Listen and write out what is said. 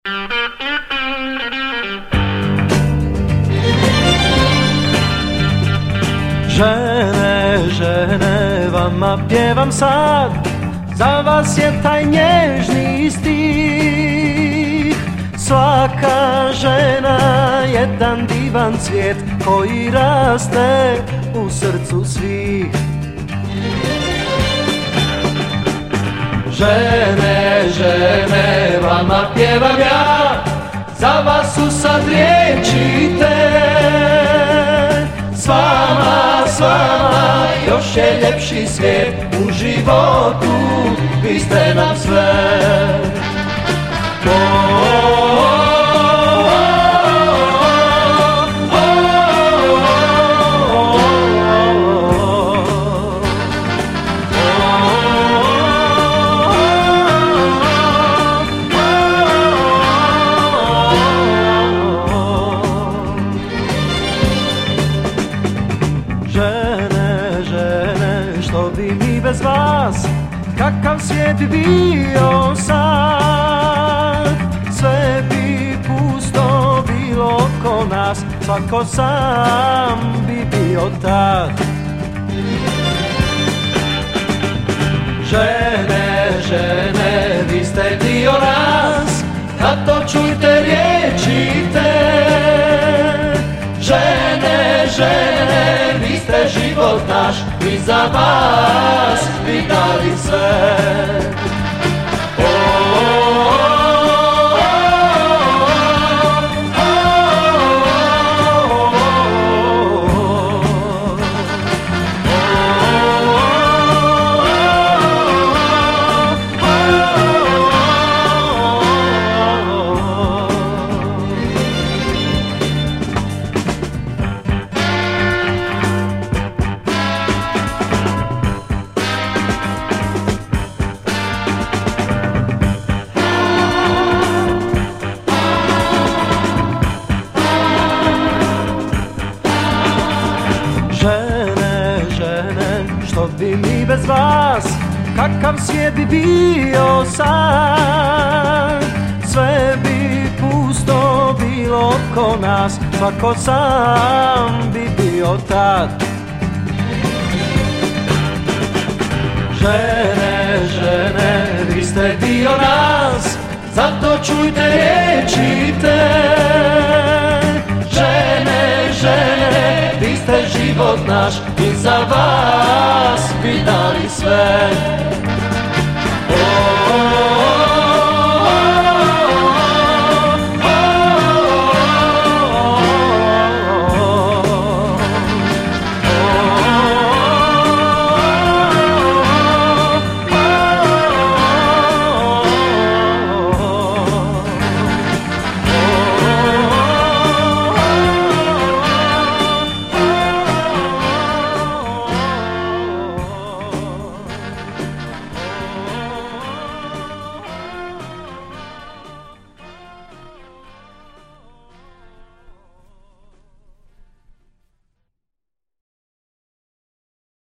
Žene, žene, vama pjevam sad, za vas je taj nježni stih. Svaka žena jedan divan cvijet koji raste u srcu svih. Žene, žene, vama pjevam ja, za vas su sad riječi te. S vama još je ljepši svijet u životu, vi ste nam sve. Žene, žene, što bi mi bez vas, kakav svijet bi bio sad. Sve bi pusto bilo oko nas, svako sam bi bio tad. Žene, žene, vi ste dio nas, kad to čujte riječi te. Žene, žene, vi ste život naš, i za vas bi dali sve. Žene, žene, što bi mi bez vas, kakav svijet bi bio sad. Sve bi pusto bilo oko nas, svako sam bi bio tad. Žene, žene, vi ste dio nas, zato čujte riječi te. Žene, žene, vi ste život naš, i za vas bi dali sve.